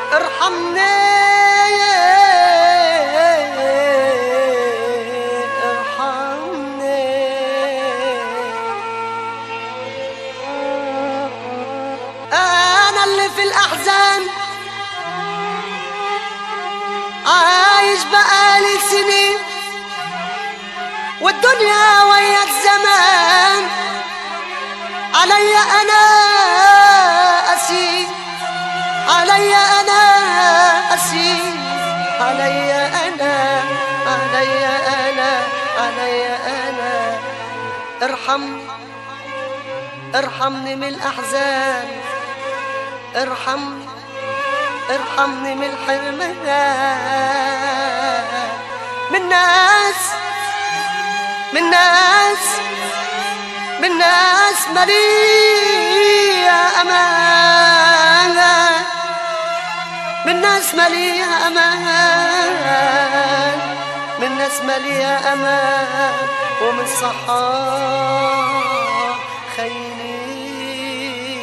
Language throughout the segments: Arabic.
ارحمني ارحمني، انا اللي في الاحزان عايش بقالي سنين، والدنيا ويا الزمان عليا انا اسير، عليا انا اسير، عليا انا، عليا انا، عليا انا. ارحمني ارحمني من الاحزان، ارحمني ارحمني من الحرمان، من ناس، من ناس، من ناس مليئة أمان، من ناس مليئة أمان، من ناس مليئة أمان، ومن صحاب خاينين.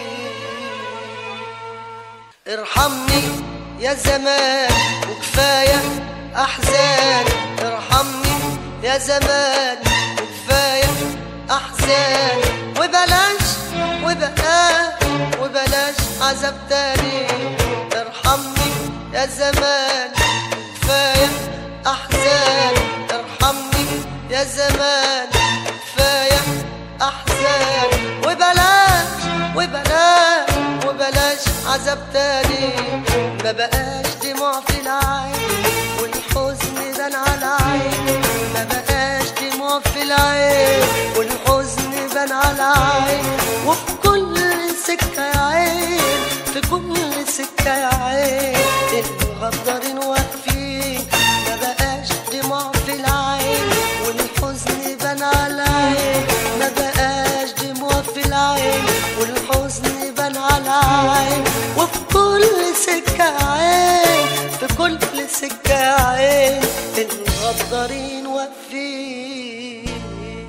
ارحمني يا زمان وكفاية أحزان، ارحمني يا زمان وكفاية أحزان، وبلاش وبلاش وبلاش عذاب تاني. ارحمني يا زمان كفاية أحزان، ارحمني يا زمان كفاية أحزان، وبلاش وبلاش وبلاش عذاب تاني. ما بقاش دموع في العين والحزن بان على عين، ما بقاش دموع في العين والحزن بان على عين، وفي كل سكة يا عين، في كل سكة يا عين الغدارين واقفين. ما بقاش دموع في العين والحزن بان على عين، ما بقاش دموع في العين والحزن بان على عين، وفي كل سكة عين، في كل سكة عين الغدارين واقفين.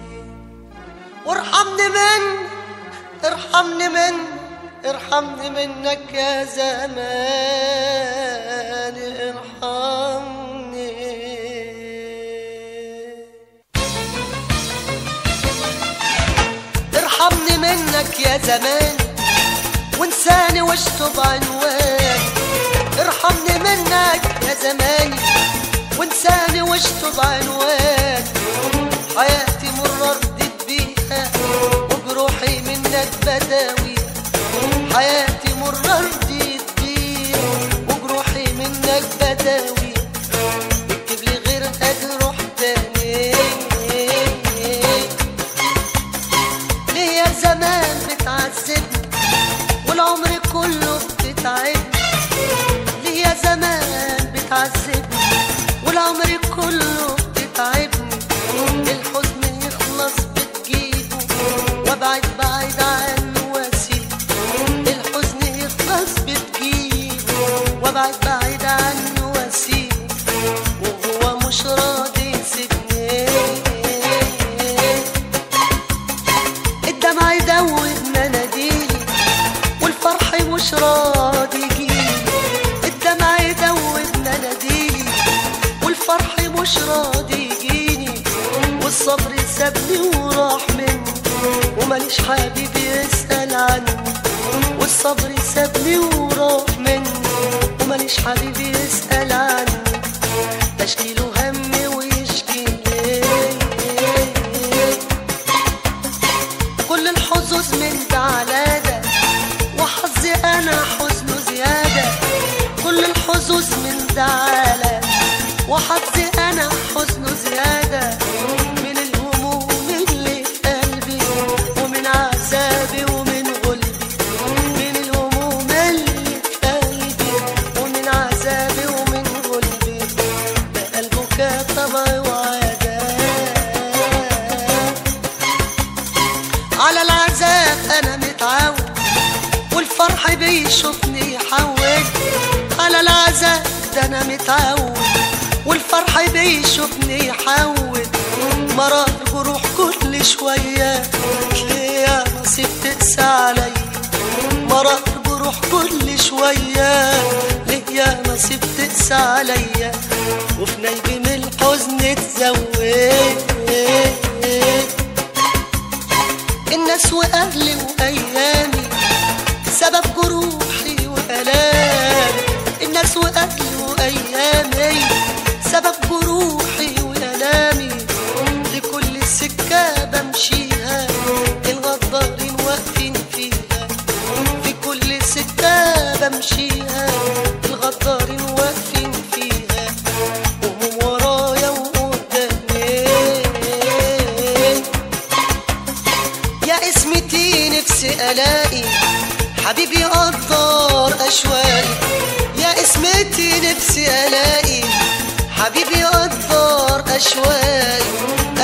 وارحمني من، ارحمني من، ارحمني منك يا زمان، ارحمني. ارحمني منك يا زمان وانساني واشطب عنوان، ارحمني منك يا زماني وانساني واشطب عنوان. حياتي مرة رديت بيها وجروحي منك بداوي، حياتي مرة رديت بيها وجروحي منك بداوي، اكتب لي غير اجروح تاني. ليه يا زمان بتعذبني والعمر كله بتتعبني؟ ليه يا زمان بتعذبني والعمر كله بتتعبني؟ الحزن يخلص بتجيبه وابعد بعيد عنه واسيبه، الحزن يخلص بتجيبه وابعد بعيد عنه واسيبه، وهو مش راضي يسيبني. الدمع يدوب مناديلي والفرح مش راضي يجيلي، الدمع يدوب مناديلي والفرح مش راضي يجيني، والصبر سابني وراح مني وماليش حبيب يسأل عني، والصبر سابني وراح مني وماليش حبيب يسأل عني، اشكي له همي ويشكي لي. كل الحظوظ من ده على ده وحظي انا حزنه زيادة، كل الحظوظ من ده على وحظي انا حزنه زيادة، من الهموم اللي في قلبي ومن عذابي ومن غلبي، من الهموم اللي في قلبي ومن عذابي ومن غلبي، بقى البكاء طبعي وعذاب. على العذاب انا متعود والفرح بيشوفني يحول، على العذاب ده انا متعود والفرح بيشوفني يحول، مرار جروح كل شوية ليه يا نصيب تقسى علي، مرار جروح كل شوية ليه يا تقسى عليا وفي نايبي من الحزن تزود. الناس واهلي وايامي سبب جروحي والامي، الناس واهلي وايامي سبب جروحي والامي، لكل سكه بمشيها الغدارين واقفين فيها، في كل سكه بمشيها الغدارين واقفين فيها، وهم ورايا وقدامي. يا اسمتي نفسي الاقي حبيبي يقدر اشواقي، يا اسمتي نفسي الاقي حبيبي يقدر اشواقي،